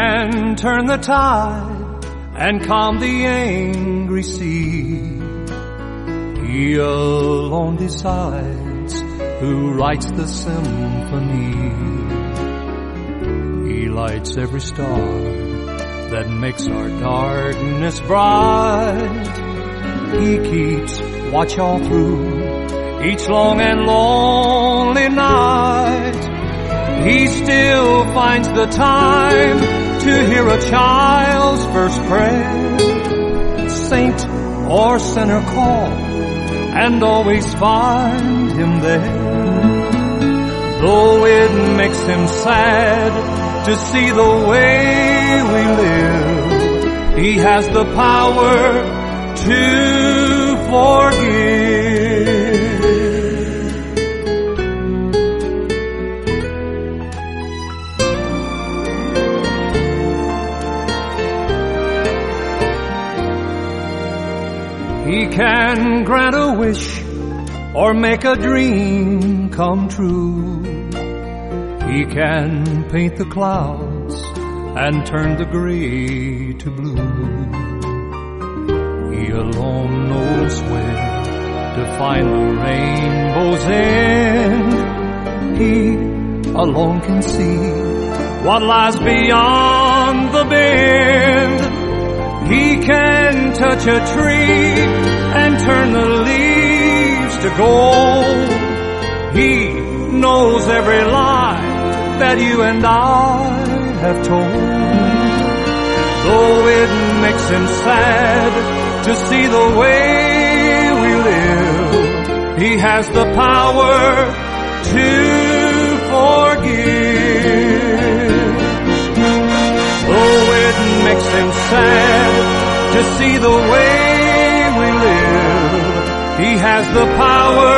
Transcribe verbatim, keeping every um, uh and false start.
can turn the tide and calm the angry sea. He alone decides who writes the symphony. He lights every star that makes our darkness bright. He keeps watch all through each long and lonely night. He still finds the time to hear a child's first prayer. Saint or sinner call, and always find him there. Though it makes him sad to see the way we live, he has the power to forgive. He can grant a wish or make a dream come true. He can paint the clouds and turn the gray to blue. He alone knows where to find the rainbow's end. He alone can see what lies beyond the bend. He can touch a tree and turn the leaves to gold. He knows every lie that you and I have told. Though it makes him sad to see the way we live, he has the power to forgive. Though it makes him sad to see the way we live, he has the power